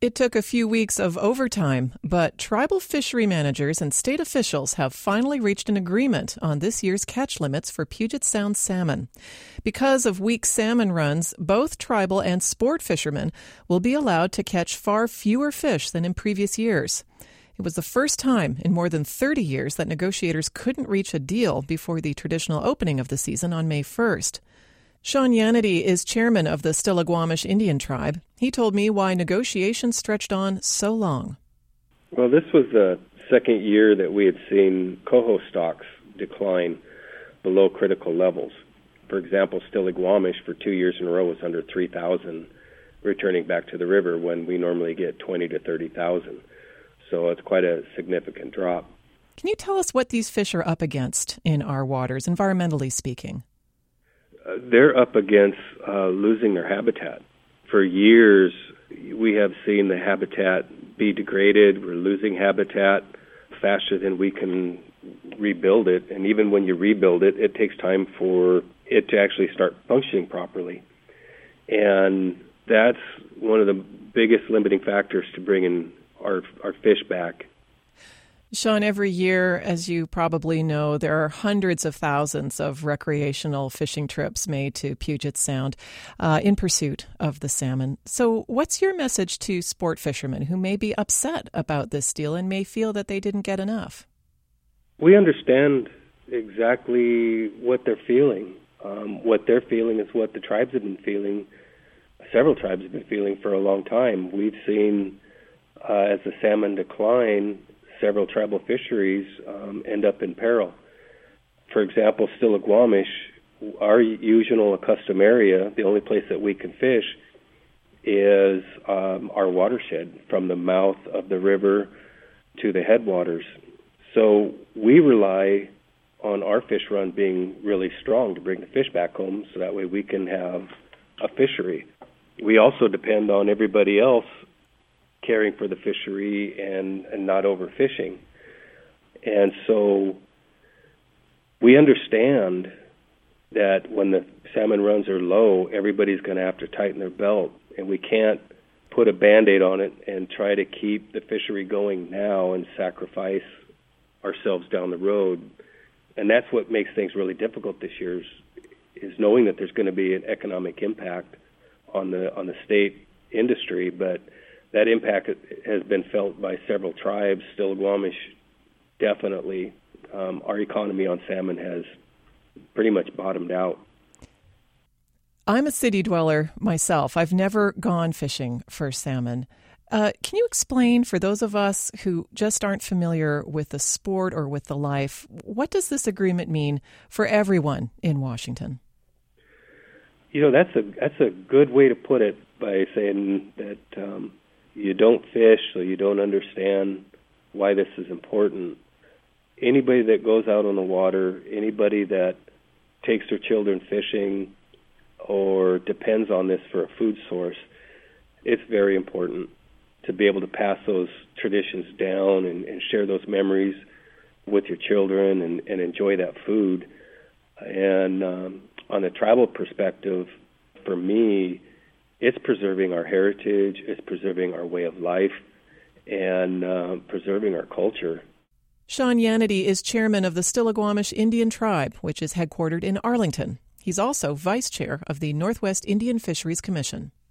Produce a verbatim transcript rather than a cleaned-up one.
It took a few weeks of overtime, but tribal fishery managers and state officials have finally reached an agreement on this year's catch limits for Puget Sound salmon. Because of weak salmon runs, both tribal and sport fishermen will be allowed to catch far fewer fish than in previous years. It was the first time in more than thirty years that negotiators couldn't reach a deal before the traditional opening of the season on May first. Sean Yanity is chairman of the Stillaguamish Indian tribe. He told me why negotiations stretched on so long. Well, this was the second year that we had seen coho stocks decline below critical levels. For example, Stillaguamish for two years in a row was under three thousand, returning back to the river when we normally get twenty to thirty thousand. So it's quite a significant drop. Can you tell us what these fish are up against in our waters, environmentally speaking? Uh, they're up against uh, losing their habitat. For years, we have seen the habitat be degraded. We're losing habitat faster than we can rebuild it. And even when you rebuild it, it takes time for it to actually start functioning properly. And that's one of the biggest limiting factors to bringing our, our fish back. Sean, every year, as you probably know, there are hundreds of thousands of recreational fishing trips made to Puget Sound uh, in pursuit of the salmon. So what's your message to sport fishermen who may be upset about this deal and may feel that they didn't get enough? We understand exactly what they're feeling. Um, what they're feeling is what the tribes have been feeling. Several tribes have been feeling for a long time. We've seen, uh, as the salmon decline, several tribal fisheries um, end up in peril. For example, Stillaguamish, our usual accustomed area, the only place that we can fish is um, our watershed from the mouth of the river to the headwaters. So we rely on our fish run being really strong to bring the fish back home so that way we can have a fishery. We also depend on everybody else caring for the fishery and, and not overfishing. And so we understand that when the salmon runs are low, everybody's going to have to tighten their belt, and we can't put a Band-Aid on it and try to keep the fishery going now and sacrifice ourselves down the road. And that's what makes things really difficult this year is, is knowing that there's going to be an economic impact on the on the state industry, but that impact has been felt by several tribes. Stillaguamish, definitely. Um, our economy on salmon has pretty much bottomed out. I'm a city dweller myself. I've never gone fishing for salmon. Uh, can you explain, for those of us who just aren't familiar with the sport or with the life, what does this agreement mean for everyone in Washington? You know, that's a that's a good way to put it by saying that um, you don't fish, so you don't understand why this is important. Anybody that goes out on the water, anybody that takes their children fishing or depends on this for a food source, it's very important to be able to pass those traditions down and, and share those memories with your children and, and enjoy that food. And um, on the tribal perspective, for me, it's preserving our heritage, it's preserving our way of life, and uh, preserving our culture. Sean Yanity is chairman of the Stillaguamish Indian tribe, which is headquartered in Arlington. He's also vice chair of the Northwest Indian Fisheries Commission.